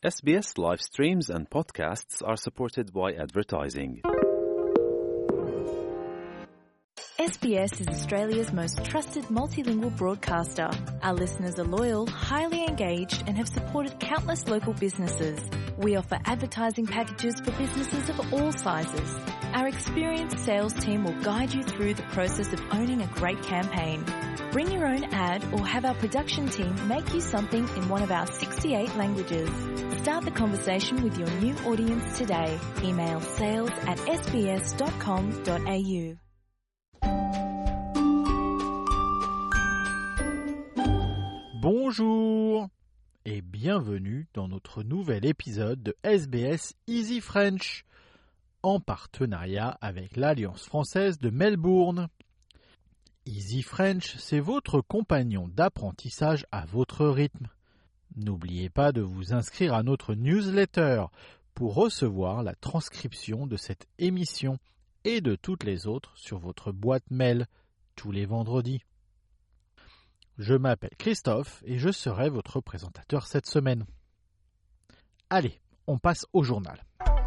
SBS live streams and podcasts are supported by advertising. SBS is Australia's most trusted multilingual broadcaster. Our listeners are loyal, highly engaged, and have supported countless local businesses. We offer advertising packages for businesses of all sizes. Our experienced sales team will guide you through the process of owning a great campaign. Bring your own ad or have our production team make you something in one of our 68 languages. Start the conversation with your new audience today. Email sales@sbs.com.au. Bonjour et bienvenue dans notre nouvel épisode de SBS Easy French en partenariat avec l'Alliance française de Melbourne. Easy French, c'est votre compagnon d'apprentissage à votre rythme. N'oubliez pas de vous inscrire à notre newsletter pour recevoir la transcription de cette émission et de toutes les autres sur votre boîte mail tous les vendredis. Je m'appelle Christophe et je serai votre présentateur cette semaine. Allez, on passe au journal.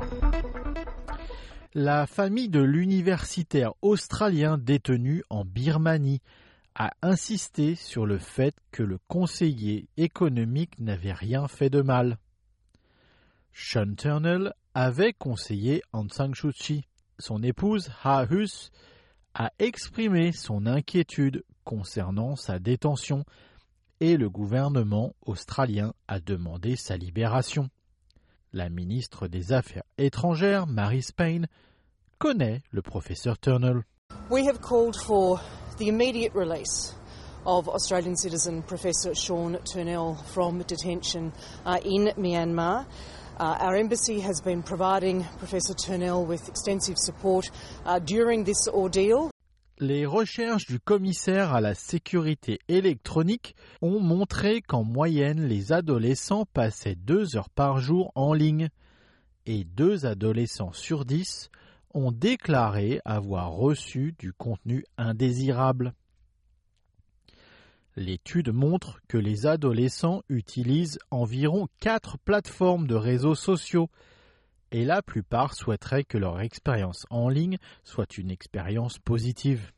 La famille de l'universitaire australien détenu en Birmanie a insisté sur le fait que le conseiller économique n'avait rien fait de mal. Sean Turnell avait conseillé Aung San Suu Kyi. Son épouse Ha Hus a exprimé son inquiétude concernant sa détention et le gouvernement australien a demandé sa libération. La ministre des Affaires étrangères, Marise Payne, connaît le professeur Turnell. We have called for the immediate release of Australian citizen Professor Sean Turnell from detention in Myanmar. Our embassy has been providing Professor Turnell with extensive support during this ordeal. Les recherches du commissaire à la sécurité électronique ont montré qu'en moyenne, les adolescents passaient 2 heures par jour en ligne et 2 adolescents sur 10 ont déclaré avoir reçu du contenu indésirable. L'étude montre que les adolescents utilisent environ 4 plateformes de réseaux sociaux et la plupart souhaiteraient que leur expérience en ligne soit une expérience positive.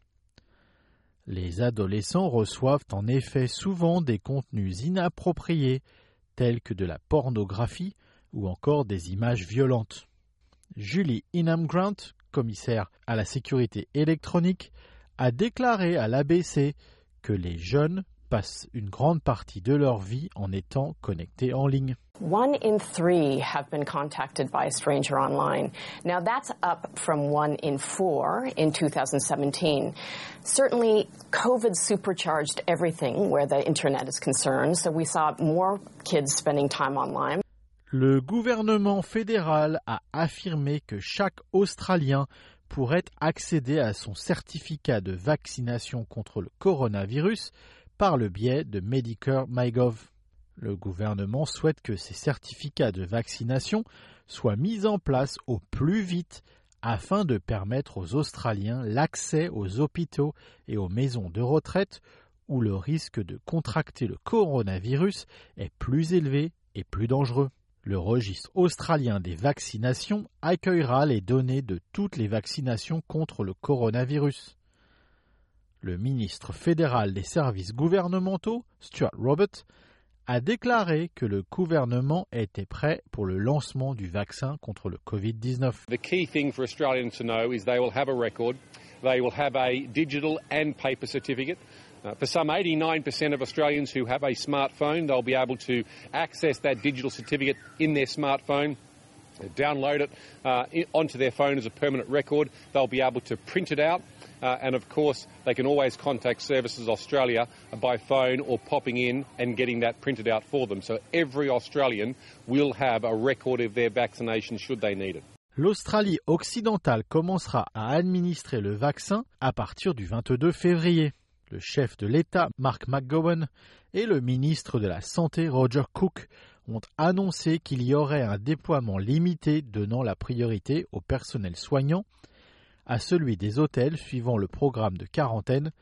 Les adolescents reçoivent en effet souvent des contenus inappropriés, tels que de la pornographie ou encore des images violentes. Julie Ingham-Grant, commissaire à la sécurité électronique, a déclaré à l'ABC que les jeunes passent une grande partie de leur vie en étant connectés en ligne. 1 in 3 have been contacted by a stranger online. Now that's up from 1 in 4 in 2017. Certainly, COVID supercharged everything where the internet is concerned, so we saw more kids spending time online. Le gouvernement fédéral a affirmé que chaque Australien pourrait accéder à son certificat de vaccination contre le coronavirus par le biais de Medicare MyGov. Le gouvernement souhaite que ces certificats de vaccination soient mis en place au plus vite afin de permettre aux Australiens l'accès aux hôpitaux et aux maisons de retraite où le risque de contracter le coronavirus est plus élevé et plus dangereux. Le registre australien des vaccinations accueillera les données de toutes les vaccinations contre le coronavirus. Le ministre fédéral des services gouvernementaux, Stuart Robert, a déclaré que le gouvernement était prêt pour le lancement du vaccin contre le COVID-19. The key thing for Australians to know is they will have a record, they will have a digital and paper certificate. For some 89% of Australians who have a smartphone, they'll be able to access that digital certificate in their smartphone, download it onto their phone as a permanent record. They'll be able to print it out. And of course, they can always contact Services Australia by phone or popping in and getting that printed out for them. So every Australian will have a record of their vaccination should they need it. L'Australie occidentale commencera à administrer le vaccin à partir du 22 février. Le chef de l'État, Mark McGowan, et le ministre de la Santé, Roger Cook, ont annoncé qu'il y aurait un déploiement limité donnant la priorité au personnel soignant, à celui des hôtels suivant le programme de quarantaine,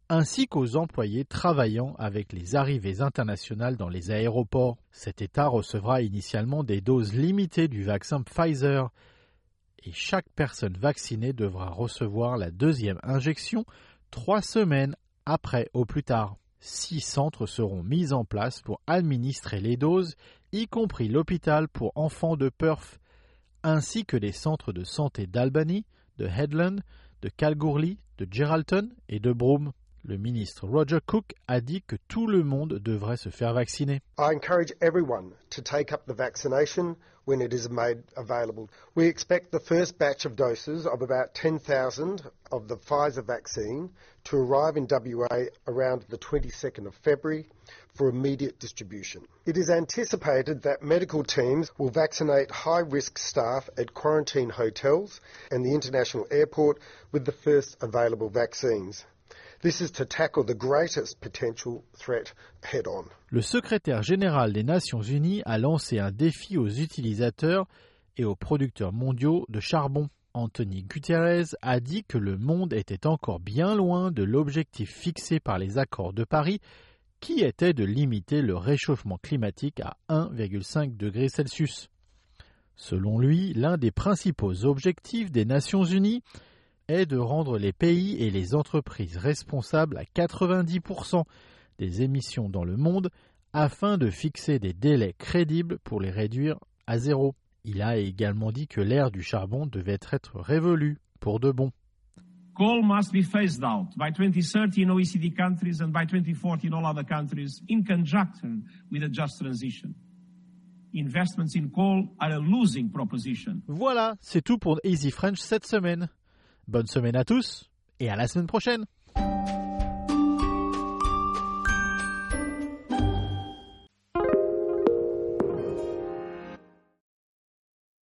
ainsi qu'aux employés travaillant avec les arrivées internationales dans les aéroports. Cet État recevra initialement des doses limitées du vaccin Pfizer et chaque personne vaccinée devra recevoir la deuxième injection 3 semaines après au plus tard. 6 centres seront mis en place pour administrer les doses, y compris l'hôpital pour enfants de Perth, ainsi que les centres de santé d'Albany, de Headland, de Kalgoorlie, de Geraldton et de Broome. Le ministre Roger Cook a dit que tout le monde devrait se faire vacciner. I encourage everyone to take up the vaccination when it is made available. We expect the first batch of doses of about 10,000 of the Pfizer vaccine to arrive in WA around the 22nd of February for immediate distribution. It is anticipated that medical teams will vaccinate high-risk staff at quarantine hotels and the international airport with the first available vaccines. This is to tackle the greatest potential threat head-on. Le secrétaire général des Nations Unies a lancé un défi aux utilisateurs et aux producteurs mondiaux de charbon. Anthony Guterres a dit que le monde était encore bien loin de l'objectif fixé par les accords de Paris, qui était de limiter le réchauffement climatique à 1,5 degré Celsius. Selon lui, l'un des principaux objectifs des Nations Unies est de rendre les pays et les entreprises responsables à 90% des émissions dans le monde afin de fixer des délais crédibles pour les réduire à zéro. Il a également dit que l'ère du charbon devait être révolue pour de bon. Coal must be phased out by 2030 in OECD countries and by 2040 in all other countries in conjunction with a just transition. Investments in coal are a losing proposition. Voilà, c'est tout pour Easy French cette semaine. Bonne semaine à tous et à la semaine prochaine.